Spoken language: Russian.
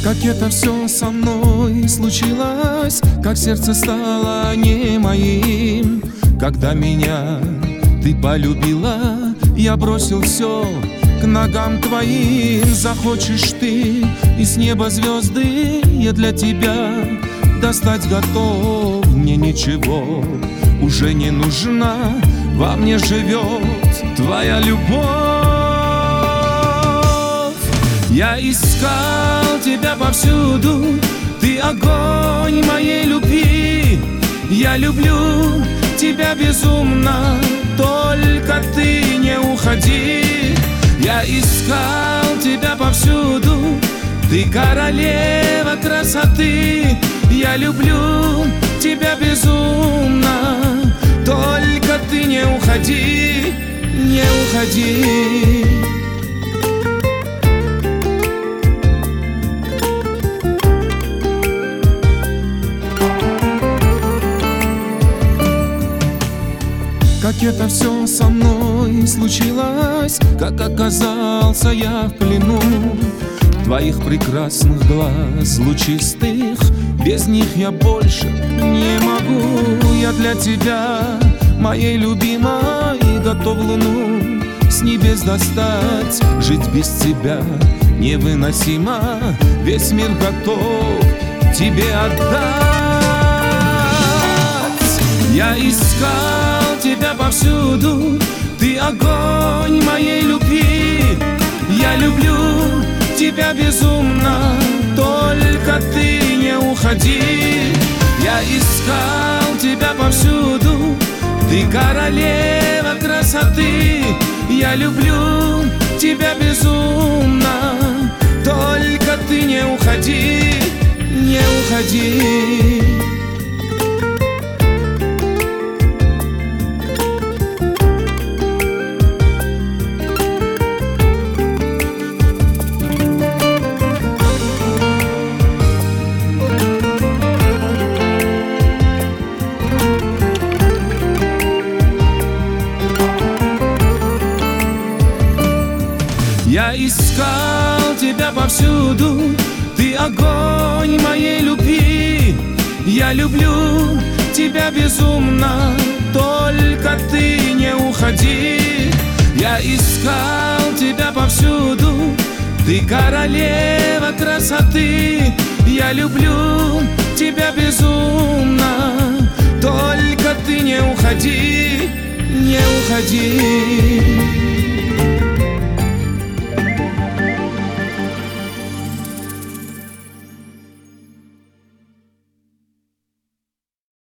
Как это все со мной случилось, как сердце стало не моим. Когда меня ты полюбила, я бросил все к ногам твоим. Захочешь ты, и с неба звезды я для тебя достать готов. Мне ничего уже не нужно, во мне живет твоя любовь. Я искал тебя повсюду, ты огонь моей любви. Я люблю тебя безумно, только ты не уходи. Я искал тебя повсюду, ты королева красоты. Я люблю тебя безумно, только ты не уходи, не уходи. Как это все со мной случилось, как оказался я в плену твоих прекрасных глаз лучистых. Без них я больше не могу. Я для тебя, моей любимой, готов луну с небес достать. Жить без тебя невыносимо, весь мир готов тебе отдать. Я искал тебя повсюду, ты огонь моей любви. Я люблю тебя безумно, только ты не уходи. Я искал тебя повсюду, ты королева красоты. Я люблю тебя безумно, только ты не уходи, не уходи. Я искал тебя повсюду, ты огонь моей любви. Я люблю тебя безумно, только ты не уходи. Я искал тебя повсюду, ты королева красоты. Я люблю тебя безумно, только ты не уходи, не уходи.